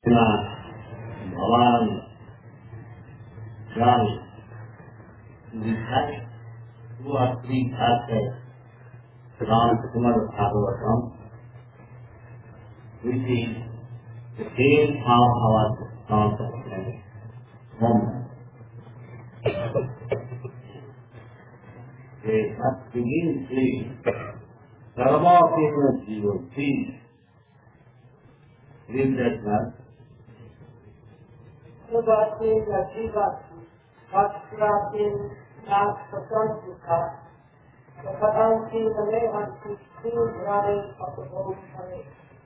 भवान ज्ञान विधायक वो अपनी भाषा Ram Kumar Bhagavatam which is the same how our concept home. They must begin saying, Dharma people zero, peace. Read that verse. The baat is अच्छी बात थी, बात नाच पसंद था, तो पता कि हमें हम किसी राय अपने हमें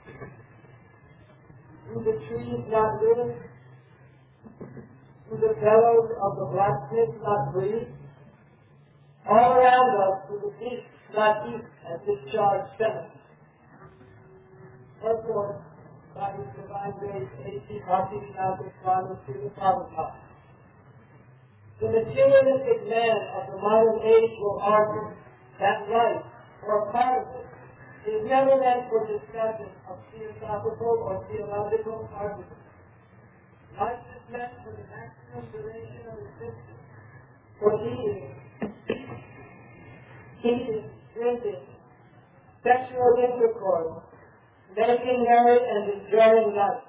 Do the trees not live? Do the fellows of the blacksmith not breathe? All around us do the beasts not eat and discharge sentence? Therefore, by His divine grace, A.C. Bhakti-Vinod Swami Srila Prabhupada, the materialistic man of the modern age will argue that life, or part of it, is never meant for discussion of philosophical or theological arguments. Life is meant for the maximum duration of existence, for eating, drinking, sexual intercourse, making merry and enjoying life.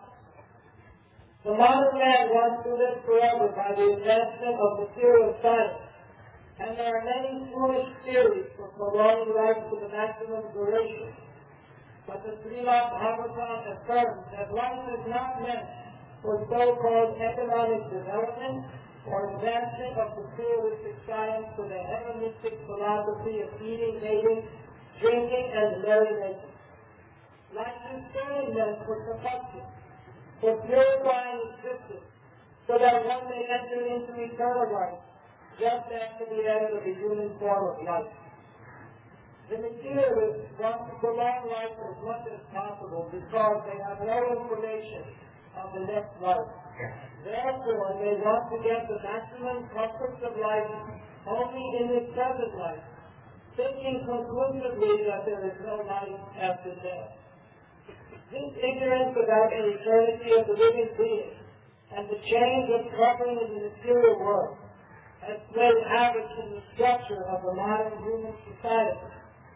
The modern man wants to live forever by the advancement of material science, and there are many foolish theories for prolonging life to the maximum duration. But the Srimad Bhagavatam affirms that life is not meant for so-called economic development or advancement of materialistic science for the hedonistic philosophy of eating, mating, drinking, and merrymaking. Life is solely meant for perfection, for purifying existence, so that one may enter into eternal life, just after the end of the human form of life. The materialists want to prolong life as much as possible because they have no information of the next life. Therefore, they want to get the maximum comforts of life only in this present life, thinking conclusively that there is no life after death. This ignorance about the eternity of the living being and the change of covering in the material world has played havoc in the structure of the modern human society.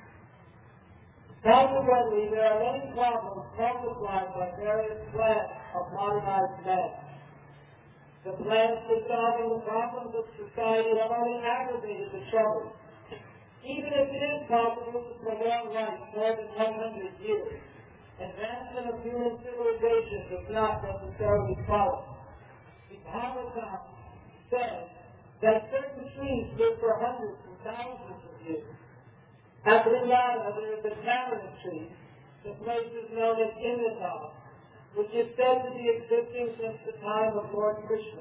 Consequently, there are many problems multiplied by various plans of modernized man. The plans for solving the problems of society have only aggravated the trouble. Even if it is possible to prolong life more than 100 years, advancement of human civilization does not necessarily follow. The Bhagavatam says that certain trees live for hundreds and thousands of years. At Vrindavan, there is a tamarind tree, the place is known as Indra, which is said to be existing since the time of Lord Krishna.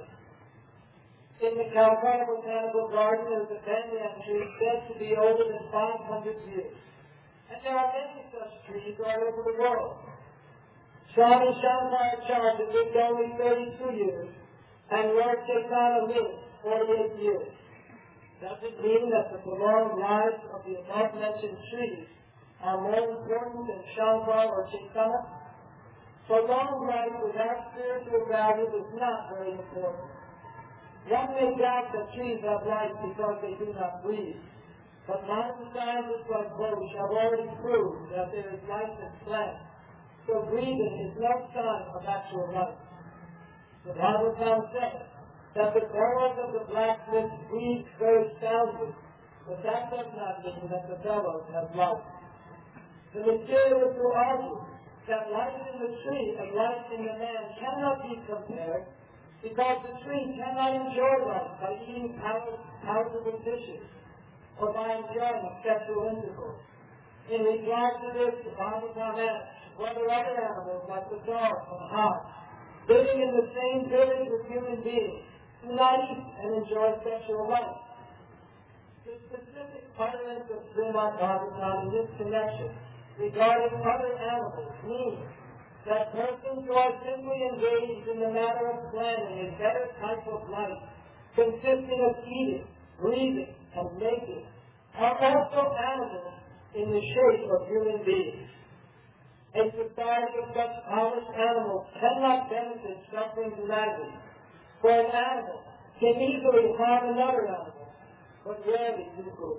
In the Calcutta Botanical Garden, there is a banyan tree said to be older than 500 years. And there are many such trees all over the world. Swami Shankaracharya lived only 32 years, and Lord Chaitanya lived 48 years. Does it mean that the prolonged lives of the above-mentioned trees are more important than Shankar or Chaitanya? Prolonged life without spiritual value is not very important. One may doubt that trees have life because they do not breathe. But modern scientists like Bosch have already proved that there is life in plants. So breathing is no sign of actual life. The Bhagavatam says that the bellows of the blacksmith breathe very soundly, but that does not mean that the bellows have life. The materialists will argue that life in the tree and life in the man cannot be compared because the tree cannot enjoy life by eating palatable dishes or by enjoying sexual intercourse. In regard to this, the Bhagavatam asks whether other animals like the dog and hawk, living in the same village with human beings, do not eat and enjoy sexual life. The specific utterance of Srimad Bhagavatam in this connection regarding other animals means that persons who are simply engaged in the matter of planning a better type of life, consisting of eating, breathing, and making, are also animals in the shape of human beings. A society of such polished animals cannot benefit suffering humanity, for an animal can easily harm another animal, but rarely do good.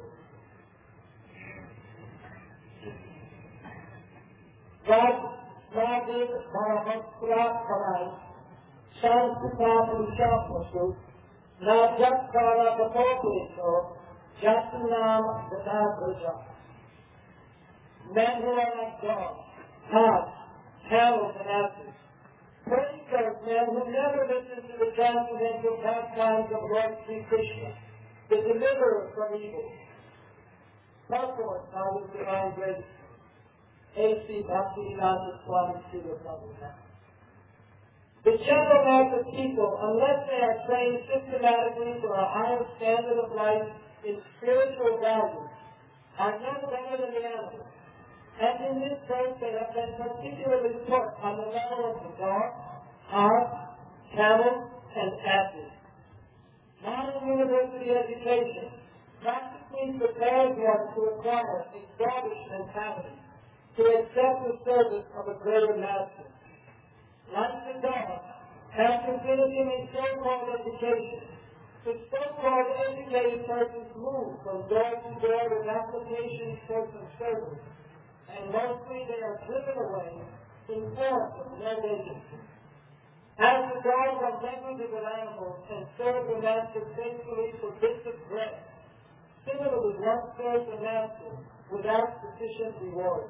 Radhe Mahamatra Parai, Sanskritā Puruṣāpasu, Najakkara Kapopeso, Jatinam Vadabraja. Men who are like dogs, hogs, camels, and asses. Praise those men who never listen to the transcendental pastimes of Lord Sri Krishna, the deliverer from evil. Purport by His Divine Grace, A.C. Bhaktivedanta Swami Srila Prabhupada. The general mass of people, unless they are trained systematically for a higher standard of life in spiritual values, are no better than the animals. And in this case, they have been particularly put on the level of the dog, hogs, camels, and asses. Modern university education practically prepares one to acquire a doggish mentality, to accept the service of a greater master. Like the dog, after finishing a so-called education, the so-called educated persons move from door to door with applications for some service, and mostly they are driven away in form of no agency. As the dogs are negligible animals and serve the master faithfully for bits of bread, similarly one serves the master without sufficient reward.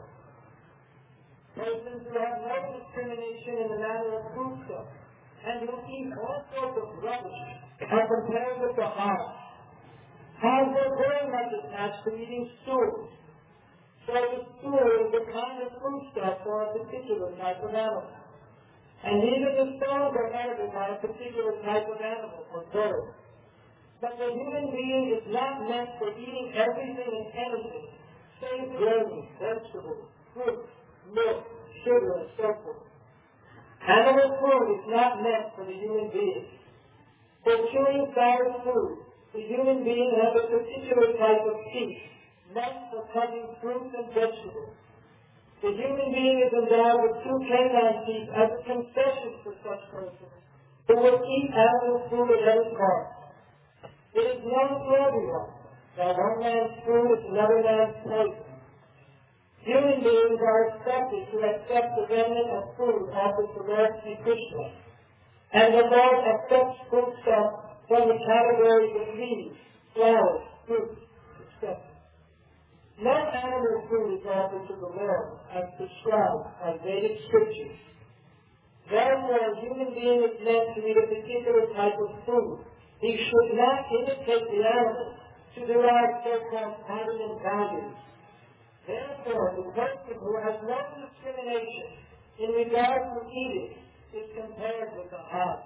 Persons who have no discrimination in the matter of foodstuff and who eat all sorts of rubbish are compared with the hogs. Hogs are very much attached to eating stools. So the stool is the kind of foodstuff for a particular type of animal. And even the stones are edible by a particular type of animal or bird. But the human being is not meant for eating everything and anything, save grains, vegetables, fruit, milk, sugar, and so forth. Animal food is not meant for the human being. For chewing sour food, the human being has a particular type of teeth, meant for cutting fruits and vegetables. The human being is endowed with 2 canine teeth as a concession for such persons who will eat animal food at any cost. It is known to everyone that one man's food is another man's poison. Human beings are expected to accept the remnant of food offered to Lord Sri Krishna, and the Lord accepts foodstuff from the categories of leaves, flowers, fruits, etc. No animal food is offered to the Lord as prescribed by Vedic scriptures. Therefore, a human being is meant to eat a particular type of food. He should not imitate the animal to derive so-called pattern values. Therefore, the person who has no discrimination in regard to eating is compared with the hog.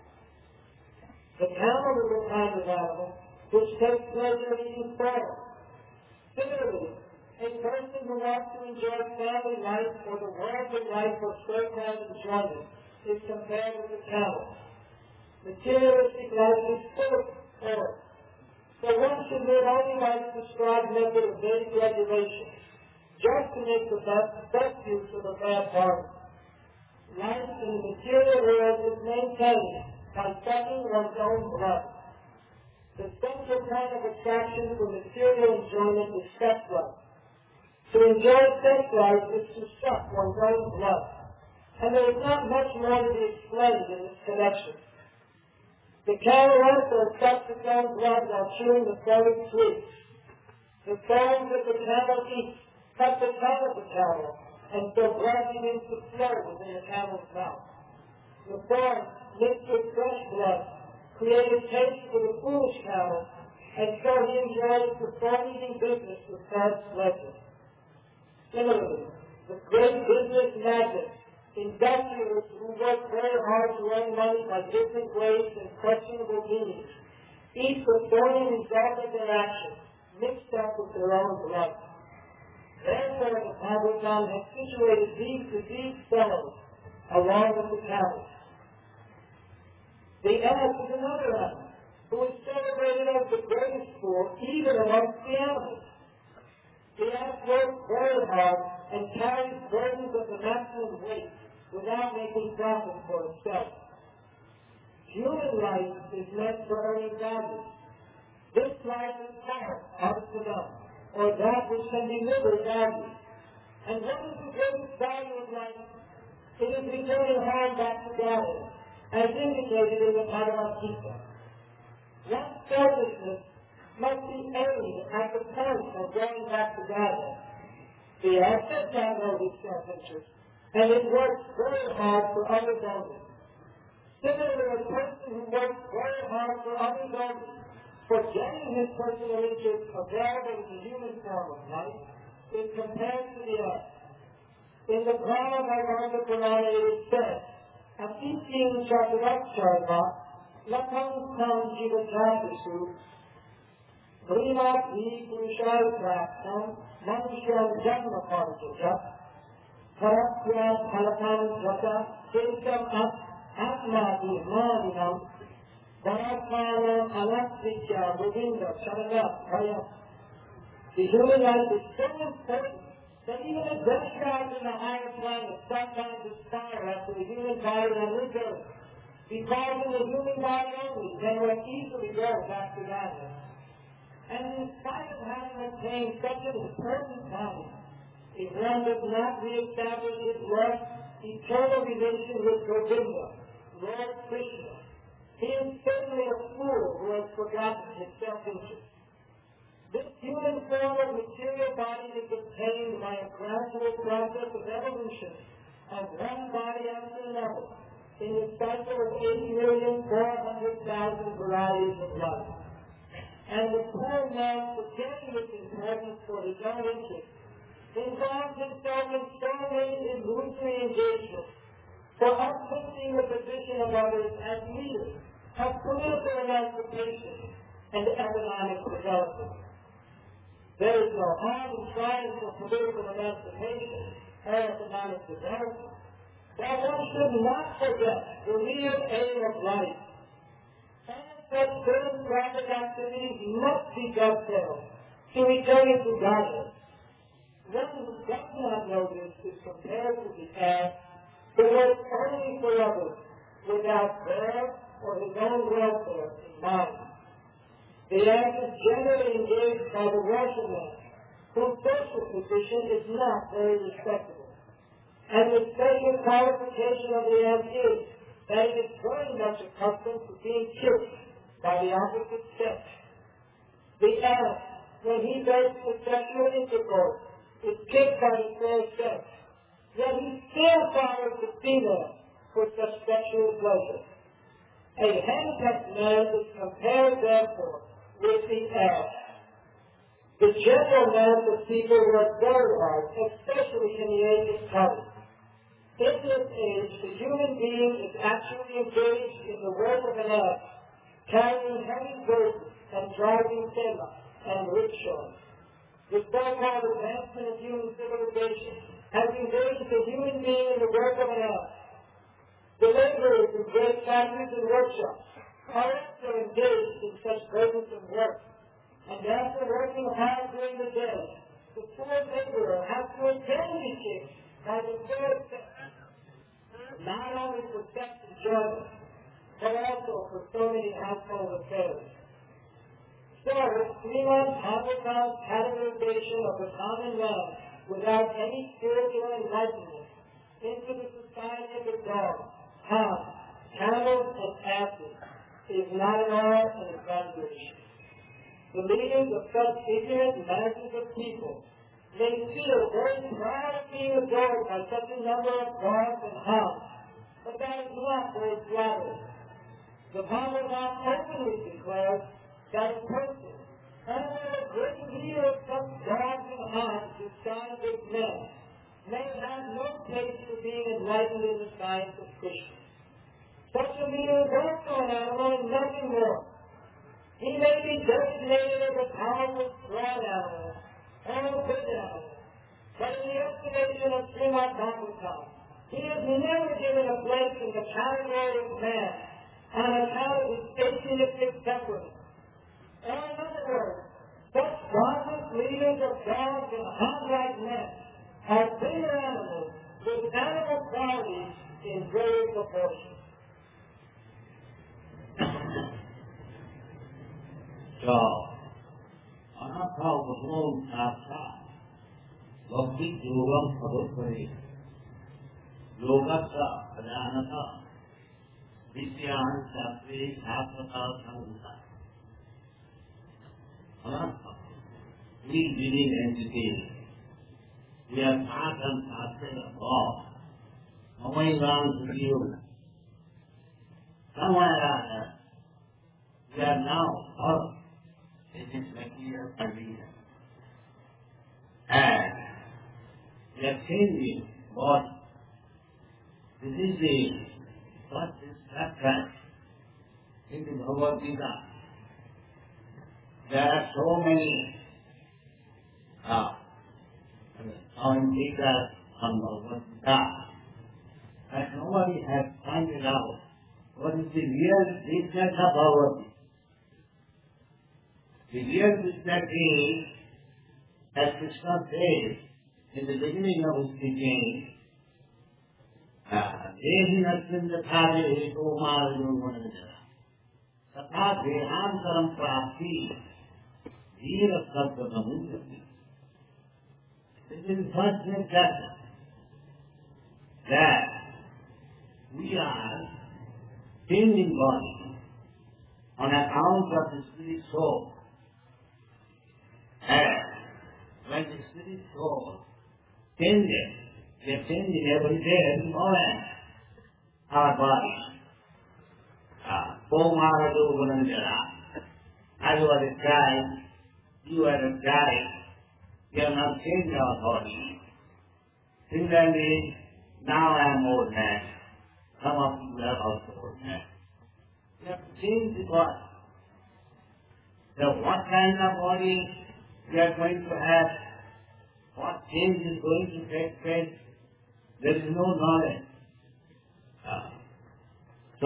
The camel is a kind of animal which takes pleasure in eating fodder. Similarly, a person who wants to enjoy family life or the worldly life of so-called enjoyment is compared with the camel. Materialistic life is full of error. So one should live only by the prescribed method of Vedic regulation, just to make the best use of a bad bargain. Life in the material world is maintained by sucking one's own blood. The central point of attraction for material enjoyment is sex life. To enjoy sex life is to suck one's own blood. And there is not much more to be explained in this connection. The camel also sucks its own blood while chewing the flowing sweets. The thorns that the camel eats cut the tongue of the camel, and so blood begins to flow within the camel's mouth. The thorns, mixed with fresh blood, create a taste for the foolish camel, and so he enjoys the thorn-eating business with God's pleasure. Similarly, the great business magnates, industrialists who work very hard to earn money by different ways and questionable means, eat the thorny result of their actions, mixed up with their own blood. Therefore, the Bhagavatam has situated these fellows along with the camels. The ass is another animal who is celebrated as the greatest fool even amongst the animals. The ass works very hard and carries burdens of the maximum weight without making profit for itself. Human life is meant for earning value. This life is called art to them, or that which can deliver value. And what is the greatest value of life? It is returning home back to God, as indicated in the Bhagavad-gita. One's selfishness must be aimed at the point of going back to God. The asset does not know his self-interest, and it works very hard for others only. Similarly, a person who works very hard for others only, forgetting his personal interest available in the human form of life, is compared to the earth. In the Brahma Bhagavata Purana it is said, Atitim Chakravacharva, Lakam Kam Jivajatisu, Brihati Purushai Praptam, Manushyan Janma Parajata, Parapya Phalakam Jata, Kesam Atmadi Madinam, Varakana Anastikya Govinda Charaga Bhaya. The human life is so important that even the best guys in the higher planet sometimes aspire after the human body on this earth, because in the human body only they will easily go back to God. And in spite of having attained such an important body, if one does not re-establish his love, eternal relation with Govinda, Lord Krishna, he is certainly a fool who has forgotten his self-interest. This human form of material body is obtained by a gradual process of evolution of one body after another in the cycle of 8,400,000 varieties of life. And the poor man, forgetting its importance for his own interest, involves himself in so many illusory engagements for uplifting the position of others as leaders of political emancipation and economic development. There is no harm in trying for political emancipation or economic development, but one should not forget the real aim of life. And such certain private activities must be dovetailed to returning to Godhead. One who does not know this is compared to the ass who works only for others without their or his own welfare in mind. The act is generally engaged by the worship man, whose social position is not very respectable. And the special qualification of the act is that it is very much accustomed to being kicked by the opposite sex. The act, when he does the sexual intercourse, is kicked by the fair sex, yet he still follows the female for such sexual pleasure. A handicapped man is compared, therefore, with the ass. The general mass of people work very hard, especially in the age of study. In this age, the human being is actually engaged in the work of an ass, carrying heavy burdens and driving semi and rickshaws. The so-called advancement of human civilization has engaged the human being in the work of an ass. The laborers in great factories and workshops are also engaged in such burdensome work. And after working hard during the day, the poor laborer has to again be kicked by the third sex, not only for sex enjoyment, but also for so many household affairs. So, Srimad Bhagavatam's categorization of the common man without any spiritual enlightenment into the society of the dogs, hounds, camels, and asses is not at all an exaggeration. The leaders of such ignorant masses of people may feel very proud of being adored by such a number of dogs and hounds, but that is not very flattering. The Bhagavatam openly declares that a person, under the great leader of such dogs and hounds disguised as men, may have no taste for being enlightened in the science of Krishna. Such a leader is also an animal and nothing more. He may be designated as a powerful, strong animal, or a good animal, but in the estimation of Srimad Bhagavatam, he is never given a place in the category of man on account of his atheistic temperament. Or in other words, such godless leaders of dogs and hound-like men are bigger animals with animal qualities in greater proportion. So, anatha bhagavan sastha, bhakti yogam sadhupare, yogasya adhanata, vidyan shastri shasvata samhita. We believe in education. We are part and parcel of God. Nobody wants to you. Somewhere or other, we are now all in this material arena. And we are changing body. This is the first instruction in the Bhagavad Gita. There are so many commentators on Bhagavad Gita that nobody has pointed out what is the real business of Bhagavad Gita. The real business is, as Krishna says in the beginning of his teaching, Dehi Nasindhāre Hito Mārajogunanjara Tatha Dehantaram Prapti Dhira Sabda Namujati. This is first instruction that we are changing body on account of the spirit soul. And when the spirit soul changes, we are changing every day, every moment, our body. Pomarajogunanjara. I was a child, you are a child, we have not changed our body. Similarly, now I am old man. Some of you are also old man. We have to change the body. So what kind of body we are going to have, what change is going to take place, there is no knowledge. So,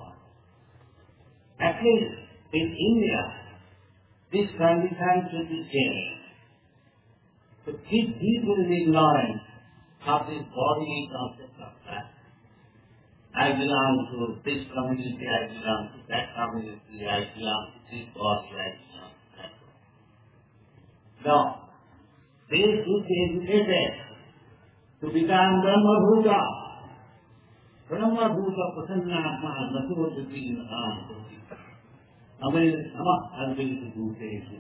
at least in India, this condition should be changed. To keep people in ignorance of this bodily concept of that. I belong to this community, I belong to that community, I belong to this body, I belong to that body. No. They should be educated to become Brahma-bhuta. Brahma-bhuta prasannatma nasuvati natam. Samadharvesu bhutesu.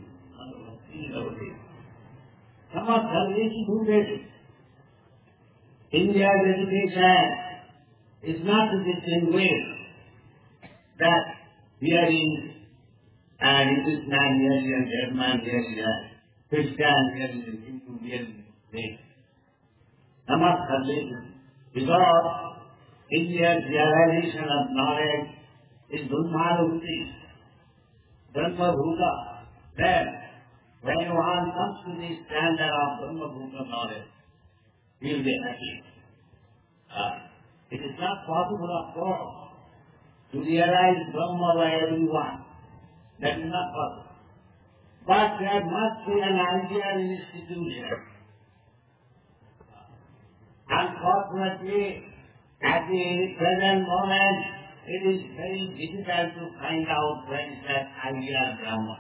Samadharvesu bhutesu. India's education is not to the same way that here in English man here and German here, Christian here and Hindu here and Samadharvesu. Because India's realization of knowledge is Brahma-bhuti. Brahma-bhuta. Then, when one comes to the standard of Brahma-bhuta knowledge, he will be happy. It is not possible, of course, to realize Brahma by everyone. That is not possible. But there must be an ideal institution. Unfortunately, at the present moment, it is very difficult to find out when is that ideal Brahman.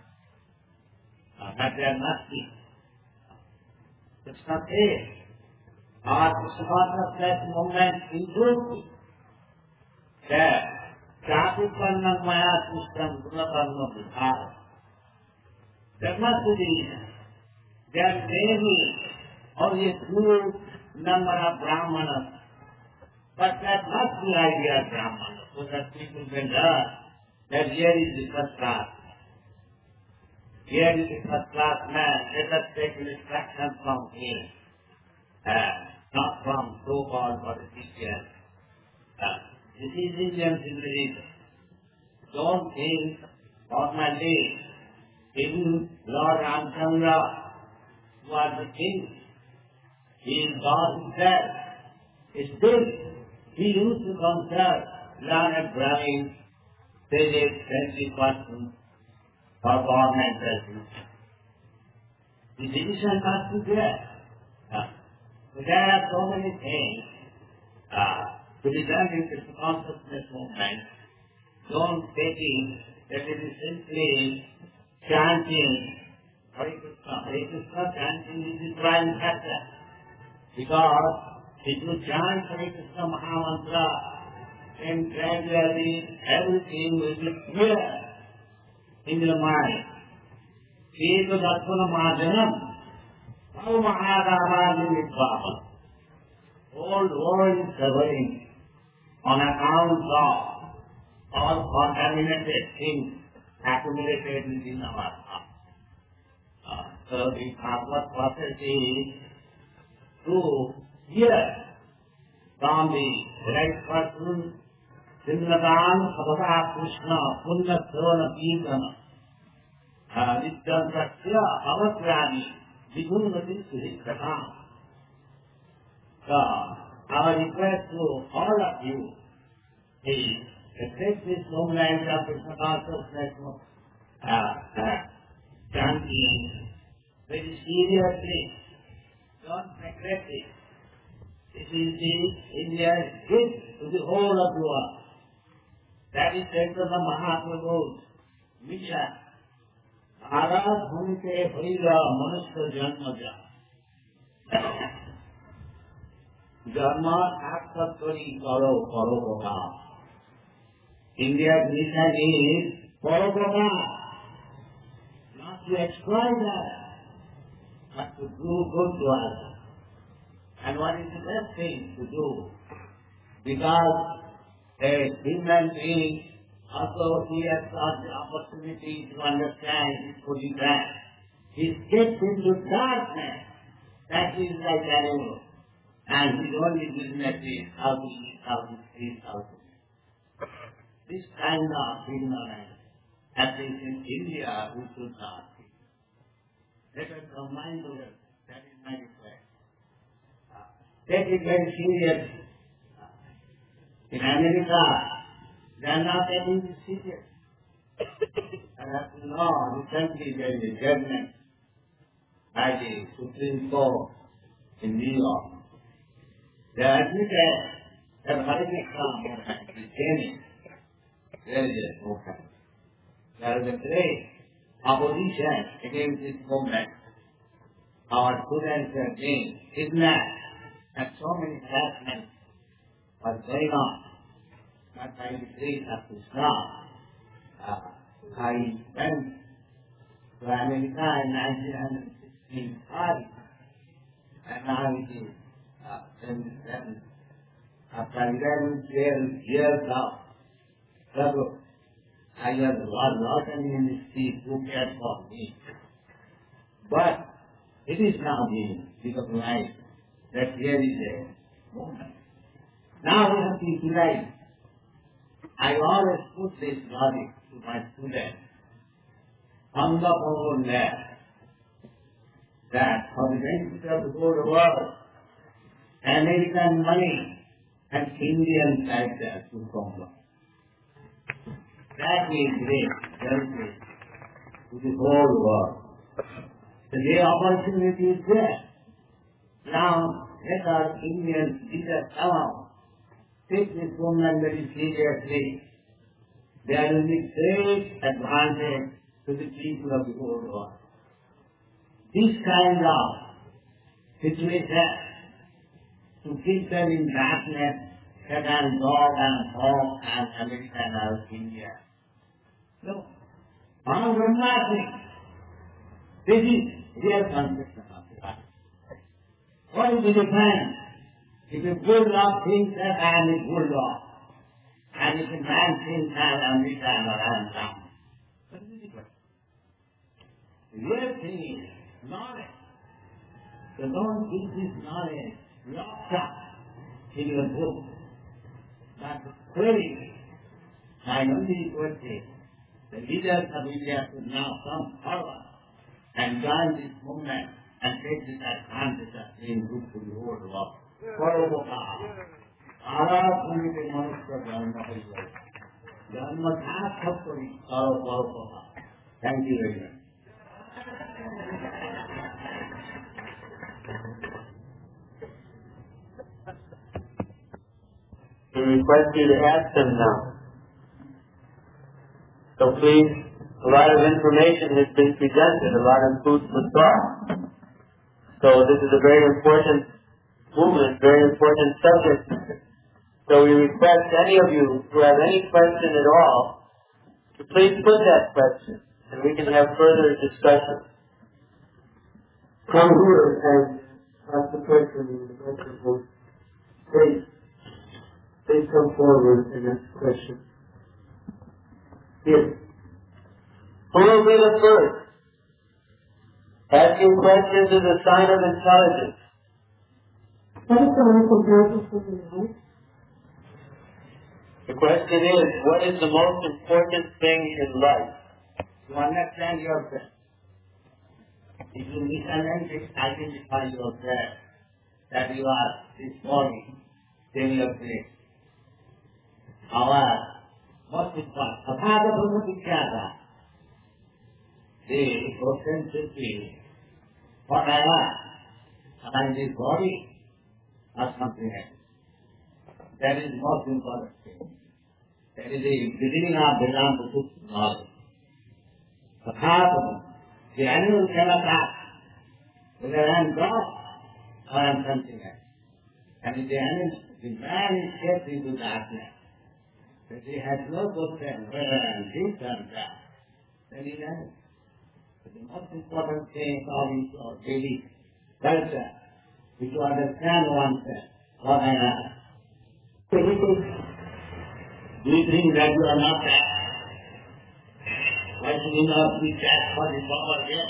But there must be. It's not there. Our Krishna moment includes that Jatipanna Maya system, Gunapanna Vibhara. There must be. There may be only a few number of Brahmanas, but that must be ideal Brahmana, so that people can learn that here is the first class. Here is the first class man. Let us take instruction from him, not from so-called politicians. This is Indian civilization. Don't think formally in Lord Ramchandra, who are the king, he is God himself. Still, he used to consult learned Brahmins, sages, friendly persons for government resolution. The decision must be there. So there are so many things to be done in this consciousness movement. Don't take it that it is simply chanting Hare Krishna chanting is the prime factor. Because if you chant Hare Krishna Mahamantra, then gradually everything will be clear in your mind. Sita Darshana Mahajanam, Bhava Mahadavadi Nidvama. Whole world is suffering on account of all contaminated things accumulated within our heart. So the Bhagavad process is to hear from the right person, Sindhatan Sabhava Krishna, Punna Srona Kirtana, Nityam Satya Avatrani, Vidhunvati Suhikata. So, our request to all of you is to take this movement of Krishna consciousness chanting very seriously. Don't neglect it. It is the India's gift to the whole of the world. That is Chaitanya Mahaprabhu's mission. Bharat Bhumite Bhaiva Manushya Janmaja. Dharma Aksatkari Karo Parogoka. India's mission is Parogoka. Not to exploit us, but to do good to us. And what is the best thing to do? Because a human being also he has got the opportunity to understand his position. He gets into darkness. That is like animal. And his only business is how to eat, how to sleep, how to eat. This kind of ignorance, at least in India, we should not see. Let us remind us, that is my request. Take it very seriously. In America, they are not taking this serious. And as you know, recently there is a judgment by the Supreme Court in New York. They admitted that Hare Krishna movement is gaining. There is a movement. There is a great opposition against this movement. Our students are being kidnapped, and so many harassments are going on. But by the grace of Krishna, I went to America in 1965, and now it is 77. After 11, 12 years of struggle, I was not in the street who cared for me. But it is now being recognized that here is a movement. Now we have to utilize. I always put this logic to my students on the whole net that for the benefit of the whole world, American money and Indian characters will come. That is great benefit to the whole world. The opportunity is there. Now let our Indian leaders come out. Take this movement very seriously. There will be great advantage to the people of the whole world. This kind of situation to keep them in darkness can dog and hog and America and India. No. On nothing. This is real conception of life. What is the difference? If a good law thinks that I am a good law, and if a man thinks that I am rich and I am down. What is the difference? The real thing is knowledge. So don't keep this knowledge locked up in your book. But clearly, I only request it. The leaders of India should now come forward and join this movement and take this advantage of being good to the whole world. Arahumite Manusya Dharma Dhakapuri Karo. Thank you very much. request you to ask them now. So please, a lot of information has been presented, a lot of food for thought. So this is a very important movement, very important subject. So we request any of you who have any question at all to please put that question, and we can have further discussion. Come here and ask the question in the microphone. Please come forward and ask the question. Here. Who will be the first? Asking questions is a sign of intelligence. The question is, what is the most important thing in life? To understand yourself. If you identify yourself that you are this body, then you are great. However, most important, Sathada Brahma the question should be, what I am this body or something else. That is the most important thing. That is the beginning of Vedanta knowledge. Sathada, the animal cannot ask whether I am God or I am something else. And if the man is kept into darkness, that he has no question whether I am this or that, then he knows. But the most important thing is our daily culture, is to understand oneself, what I am. Do you think that you are not that? Why should you not be that for the power yet?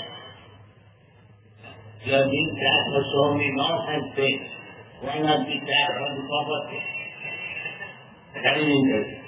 You have been that for so many nonsense things. Why not be that for the power yet? That is interesting.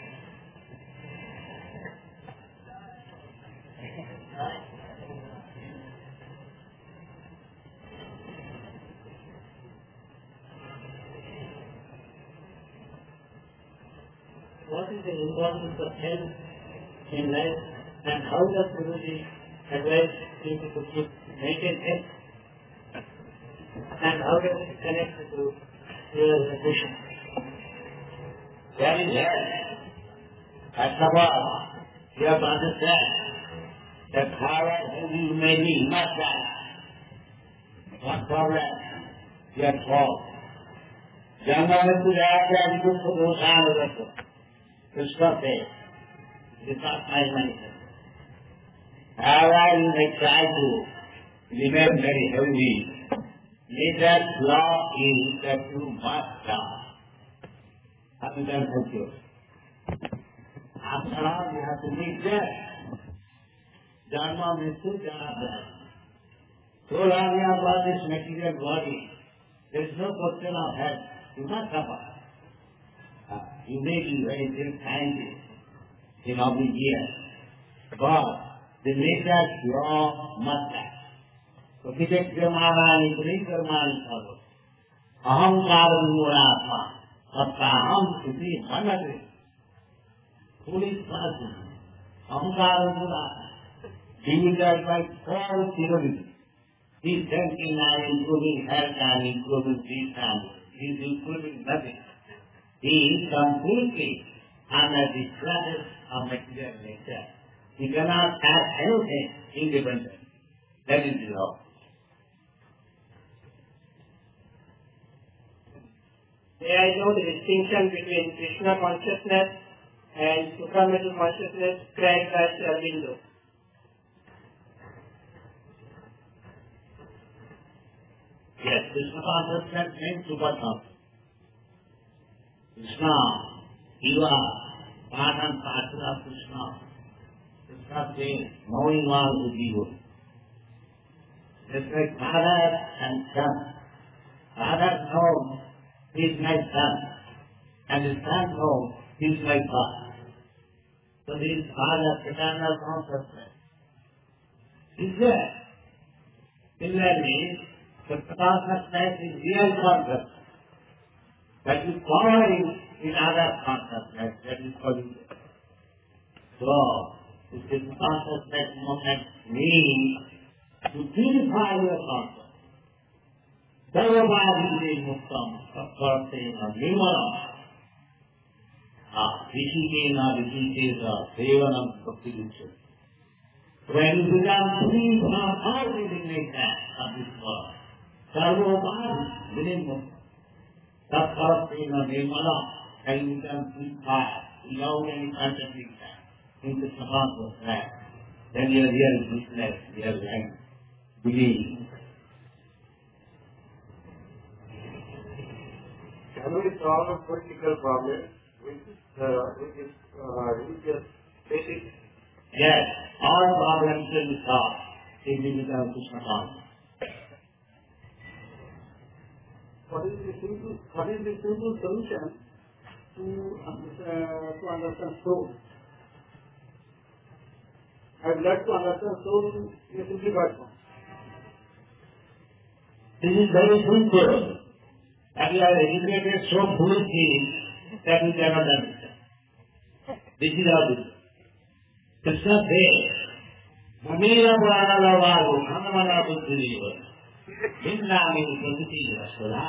What is the importance of health in life, and how does Guruji advise people to maintain health, and how does it connect to your vision? That is health. First of all, you have to understand that however you may be, you must die. What problem? You are solved. Janma mrityu jaya dukkha doshana Krishna says, it is not my mindset. However, you may try to remain very healthy. Nature's law is that you must die. How you can help you? After all, you have to meet death. Janma mrityu jaya. So long you have got this material body, there is no question of health. You must suffer. You may be very big scientist in all the years, but the nature's law must act. So he said, Pramarani, Pramarani follows. Ahamkara Muratma, Sattaham Suti Manati. Foolish person. Ahamkara Muratma. Divided by 4 kilometers. He is thinking now improving health and improving this and he is improving nothing. He is completely under the clutches of material nature. He cannot have anything independent. That is the law. May I know the distinction between Krishna consciousness and supramental consciousness described by Sri Aurobindo? Yes, Krishna consciousness means super-consciousness. Krishna, you are part and parcel of Krishna. Krishna says, knowing all would be good. Just like father and son. Father knows he is my son, and the son knows he is my father. So this father, paternal consciousness is there. Similarly, the consciousness is real consciousness. But you follow in other consciousness, that is polluted. So, this is consciousness moment means to purify your consciousness. Sarvabhadhi muktam, of course, saying a nimara. Rishikena, Rishikena, Sevanam, Bhakti Rishikena. When you become free from all resignation of this world, Sarvopadi, within Tattva-Prema Nirmala, and you become free fire, without any contradiction, into Samadhi of that, then you are real business, real life, believe. Can we solve a political problem which is religious basic? Yes, all problems will be solved if we become Krishna conscious. What is the simple solution to understand soul? I would like to understand soul in a simplified form. This is very simple. And we are educated so foolishly that we cannot understand. This is how it is. Krishna says, Mamira Purana Varu, Hanamana Buddhiva, Vindami Pragati Rasala.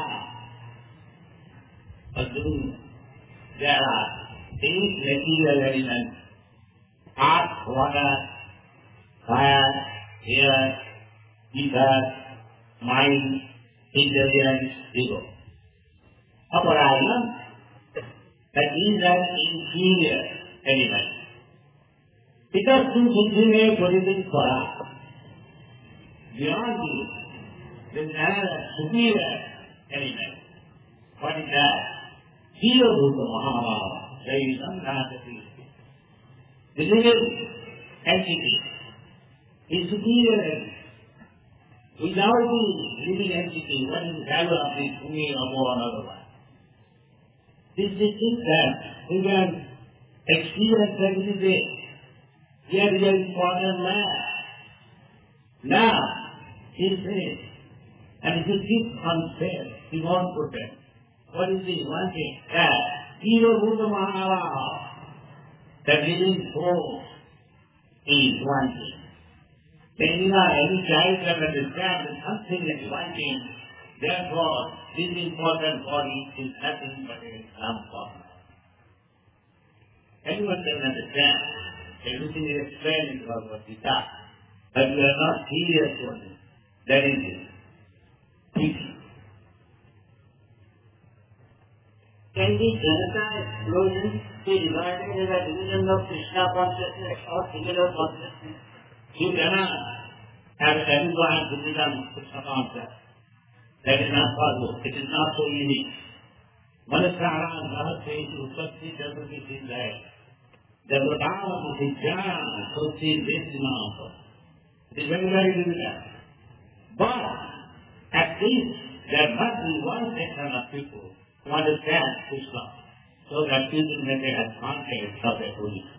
Arjuna, there are eight material elements: earth, water, fire, air, ether, mind, intelligence, ego. Aparayana, that is an inferior element. Because to continue producing for us. Beyond this, there is another superior element. What is that? Jiva Bhuta Mahabhava, Shaivisam Nātati. The living entity is superior element. Without the living entity, what is the value of this Bhumi above another one? This is that we can experience every day. Here is an important man. Now, he says, and if you keep unfair, he won't protect. What is the one thing? That Jiva Bhuta Mahabhava, the living force, is one thing. Then any child can understand that something is one thing. Therefore, this important body is nothing but a form. Anyone can understand. Everything is explained in Bhagavad Gita. But we are not serious on it. That is it. Teaching. Can the Janata explosion be regarded as a division of Krishna consciousness or singular consciousness? You cannot have everyone to become Krishna conscious. That is not possible. It is not so easy. Manasara Rahasya Uspatti Jagati Siddhaya. Jagatavam Siddhyam Soti Vestimampa. It is very, very difficult. But at least there must be one section of people who understand Krishna, so that people may have confidence of their position.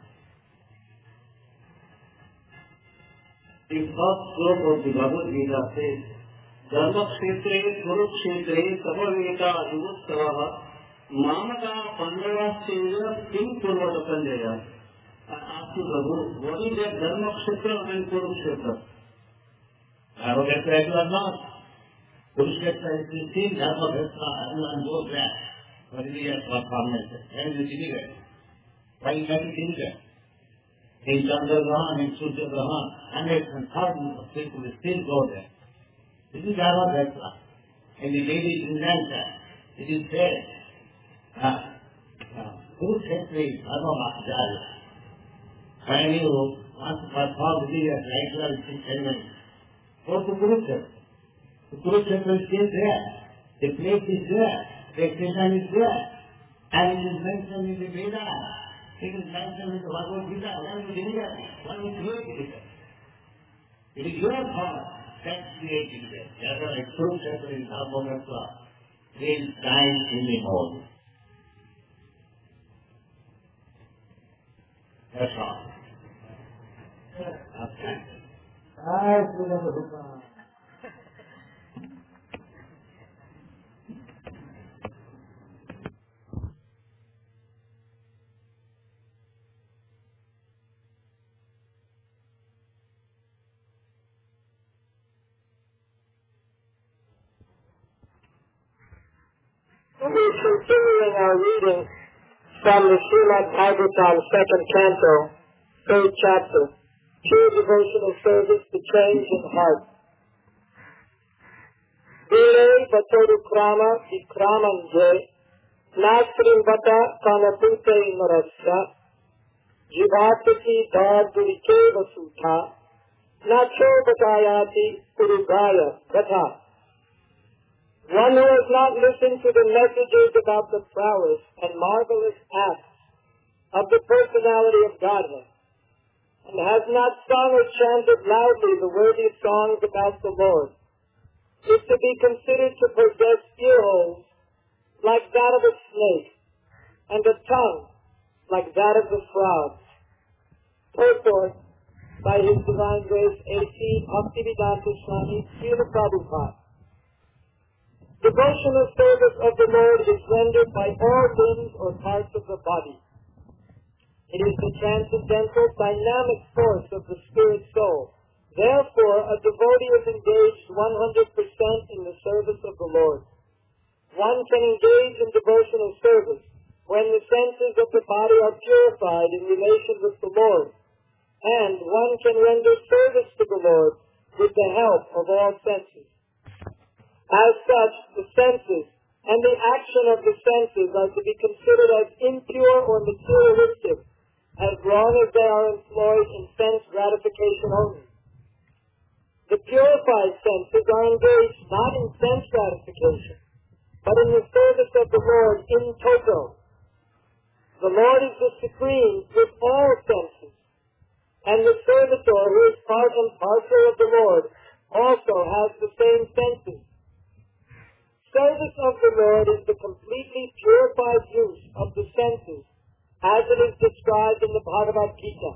The first sloka of the Bhagavad Gita says, Dharma Kshetre, Kurukshetre, Savaveta, Yuvutsavaha, Mamata, Pandavasya, Kim Purvata Sanjaya. I ask you, Prabhu, what is that Dharma Kshetra and Kurukshetra? Dharma-kshetra you are not. Kurukshetra is the same Dharma-kshetra, everyone goes there. What is the performance? Where is the difficult? Why you have to think that? In Chandragrahan, in Suryagrahan, hundreds and thousands of people still go there. This is Dharma-kshetra. In the daily Vedanta, it is said, Kurukshetra is Dharma-kshetra. When you want to perform the ritual ceremony, go to Kurukshetra. The Kurukshetra is still there. The place is there. The expression is there. And it is mentioned in the Vedas. It is mentioned in the Bhagavad Gita. One will deliver it. One will create it. It is your thought that created it. Therefore, a Kurukshetra is Dharma-kshetra. Is time in the morning. That's all. Okay. Continuing our reading from the Srimad Bhagavatam, 2nd Canto, 3rd Chapter, Pure Devotional Service to Change in Heart. Vile Batoru Krama Vikramanje, Nasrim Bata Kanapute Marasya, Jivatati Dardurike Vasutha, Nacho Batayati Urugaya Gatha. One who has not listened to the messages about the prowess and marvelous acts of the personality of Godhead, and has not sung or chanted loudly the worthy songs about the Lord, is to be considered to possess ear holes like that of a snake, and a tongue like that of the frogs. Purport by His Divine Grace A.C. Bhaktivedanta Swami Srila Prabhupada. Devotional service of the Lord is rendered by all limbs or parts of the body. It is the transcendental dynamic force of the spirit soul. Therefore, a devotee is engaged 100% in the service of the Lord. One can engage in devotional service when the senses of the body are purified in relation with the Lord, and one can render service to the Lord with the help of all senses. As such, the senses and the action of the senses are to be considered as impure or materialistic, as long as they are employed in sense gratification only. The purified senses are engaged not in sense gratification, but in the service of the Lord in toto. The Lord is the supreme with all senses, and the servitor who is part and parcel of the Lord also has the same senses. Service of the Lord is the completely purified use of the senses, as it is described in the Bhagavad Gita.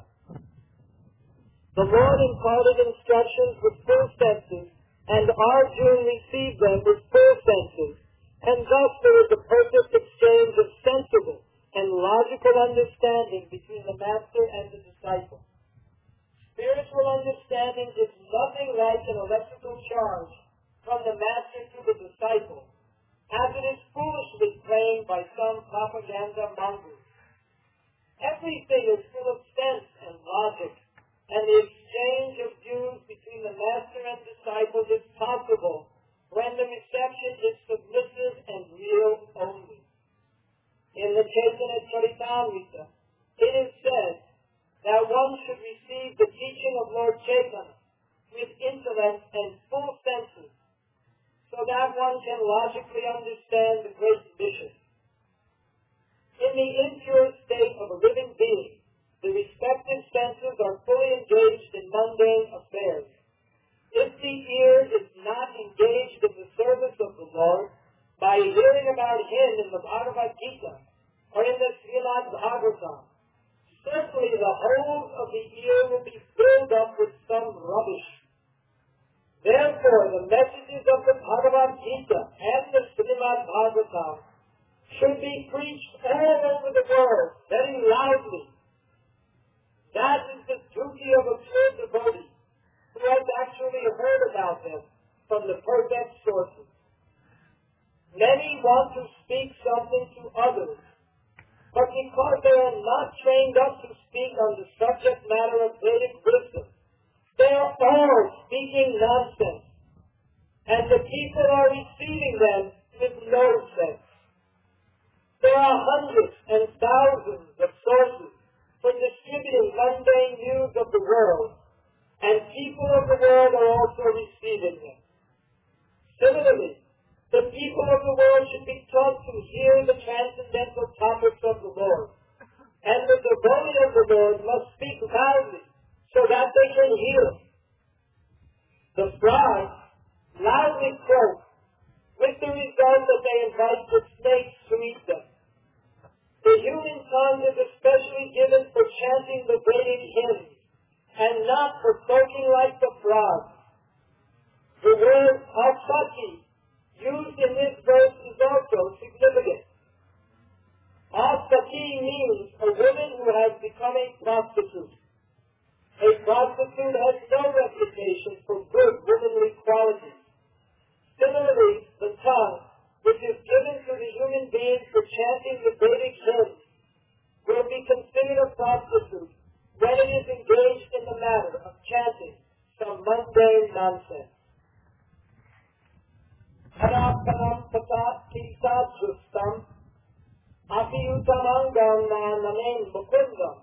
The Lord imparted instructions with full senses, and Arjuna received them with full senses, and thus there is a perfect exchange of sensible and logical understanding between the master and the disciple. Spiritual understanding is nothing like an electrical charge from the master to the disciple, as it is foolishly claimed by some propaganda mongers. Everything is full of sense and logic, and the exchange of views between the master and disciple is possible when the reception is submissive and real only. In the Chaitanya Charitamrita, it is said that one should receive the teaching of Lord Chaitanya with intellect and full senses, so that one can logically understand the great mission. In the impure state of a living being, the respective senses are fully engaged in mundane affairs. If the ear is not engaged in the service of the Lord, by hearing about Him in the Bhagavad Gita or in the Srimad Bhagavatam, certainly the holes of the ear will be filled up with some rubbish. Therefore, the messages of the Bhagavad Gita and the Srimad Bhagavatam should be preached all over the world very loudly. That is the duty of a pure devotee who has actually heard about them from the perfect sources. Many want to speak something to others, but because they are not trained up to speak on the subject matter of Vedic wisdom, they are all speaking nonsense, and the people are receiving them with no sense. There are hundreds and thousands of sources for distributing mundane news of the world, and people of the world are also receiving them. Similarly, the people of the world should be taught to hear the transcendental topics of the Lord, and the devotee of the Lord must speak loudly so that they can hear. The frogs loudly croak, with the result that they invite the snakes to eat them. The human tongue is especially given for chanting the Vedic hymns, and not for croaking like the frogs. The word asati, used in this verse, is also significant. Asati means a woman who has become a prostitute. A prostitute has no reputation for good womanly qualities. Similarly, the tongue, which is given to the human being for chanting the Vedic hymns, will be considered a prostitute when it is engaged in the matter of chanting some mundane nonsense. Paraparam patat kisat justam apiyutamangam na namen mukundam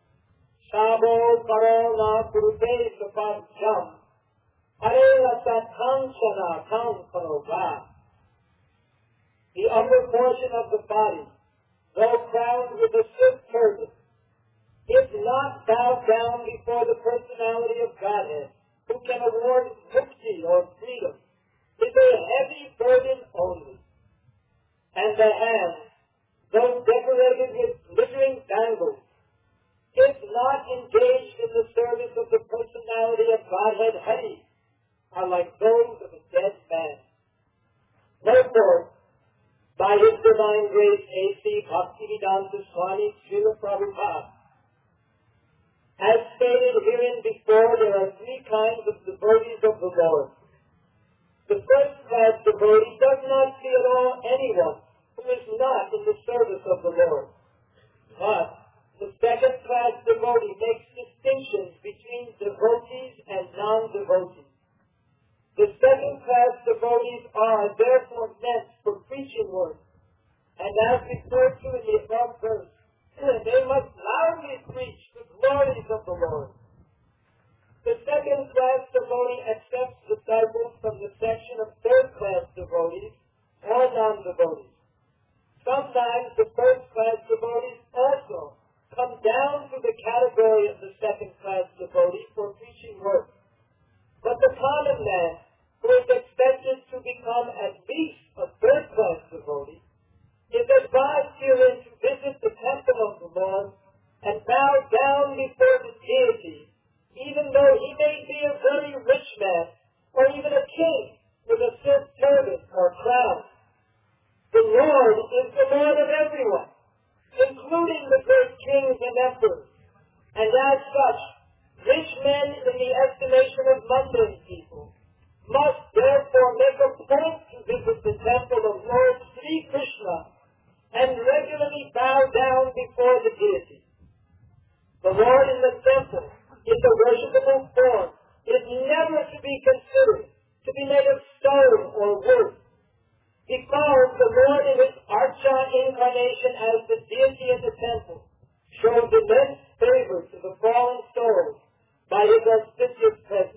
Shabo karona kurute sapajam arela satkanchana kam karoga. The upper portion of the body, though crowned with a silk turban, is not bowed down before the personality of Godhead, who can award mukti or freedom, is a heavy burden only. And the hands, though decorated with glittering bangles, is not engaged in the service of the personality of Godhead Hari, are like those of a dead man. Therefore, by His divine grace, A.C. Bhaktivedanta Swami Srila Prabhupada, as stated herein before, there are three kinds of devotees of the Lord. The first class devotee does not see at all anyone who is not in the service of the Lord. But the second class devotee makes distinctions between devotees and non-devotees. The second class devotees are therefore meant for preaching work, and as referred to in the above verse, they must loudly preach the glories of the Lord. The second class devotee accepts disciples from the section of third class devotees or non-devotees. Sometimes the first class devotees also come down to the category of the second class devotee for preaching work. But the common man, who is expected to become at least a third class devotee, is advised herein to visit the temple of the Lord and bow down before the deity, even though he may be a very rich man or even a king with a silk turban or crown. The Lord is the Lord of everyone, including the great kings and emperors, and as such, rich men in the estimation of mundane people must therefore make a point to visit the temple of Lord Sri Krishna and regularly bow down before the deity. The Lord in the temple, in the worshipable form, is never to be considered to be made of stone or wood, because the Lord in His Archa incarnation as the deity of the temple shows immense favor to the fallen souls by His auspicious presence.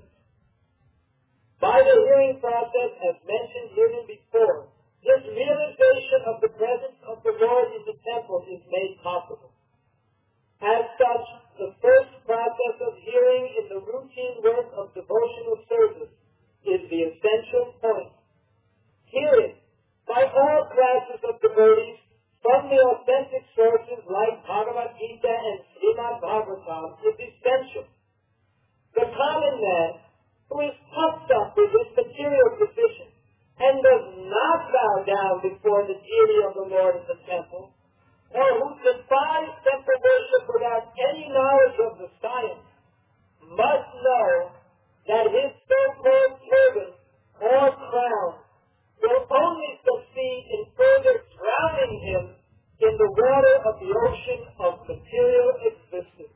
By the hearing process, as mentioned herein before, this realization of the presence of the Lord in the temple is made possible. As such, the first process of hearing in the routine work of devotional service is the essential point. Hearing by all classes of devotees from the authentic sources like Bhagavad Gita and Srimad Bhagavatam is essential. The common man, who is puffed up with his material position and does not bow down before the deity of the Lord in the temple, or who defies temple worship without any knowledge of the science, must know that his so-called turban or crown will only succeed in further drowning him in the water of the ocean of material existence.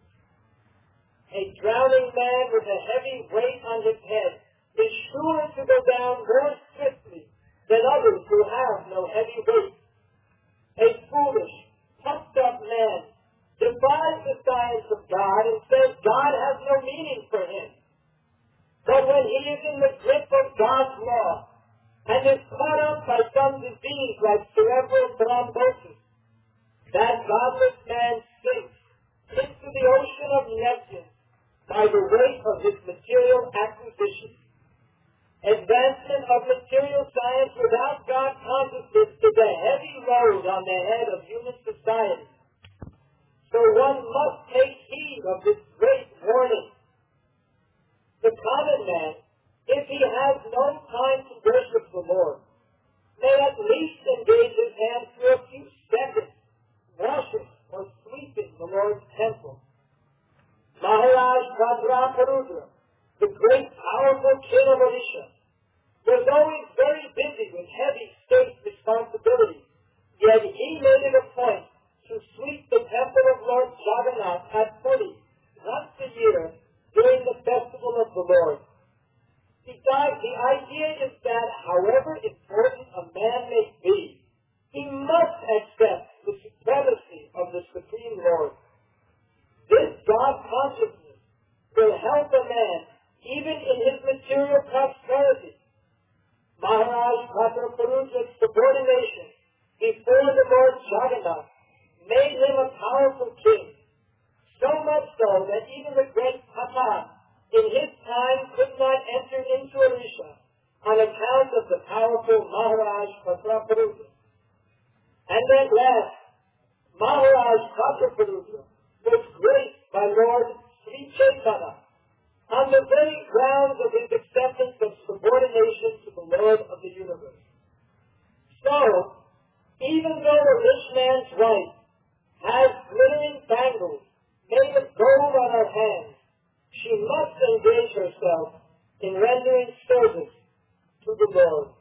A drowning man with a heavy weight on his head is sure to go down more swiftly than others who have no heavy weight. A foolish, puffed-up man defies the science of God and says God has no meaning for him. But when he is in the grip of God's law and is caught up by some disease like cerebral thrombosis, that godless man sinks into the ocean of nescience by the weight of his material acquisitions. Advancement of material science without God consciousness is a heavy load on the head of human society. So one must take heed of this great warning. The common man, if he has no time to worship the Lord, may at least engage his hands for a few seconds, washing or sweeping the Lord's temple. Maharaj Bhadraparudra, the great powerful king of Odisha, was always very busy with heavy state responsibilities, yet he made it a point to sweep the temple of Lord Jagannath at Puri once a year during the festival of the Lord. The idea is that however important a man may be, he must accept the supremacy of the Supreme Lord. This God consciousness will help a man even in his material prosperity. Maharaj Pratarparuja's subordination before the Lord Jagannath made him a powerful king, so much so that even the great Patan in his time could not enter into Odisha on account of the powerful Maharaj Pratarparuja. And at last, Maharaj Pratarparuja was graced by Lord Sri Chaitanya on the very grounds of his acceptance of subordination to the Lord of the universe. So, even though a rich man's wife has glittering bangles made of gold on her hands, she must engage herself in rendering service to the Lord.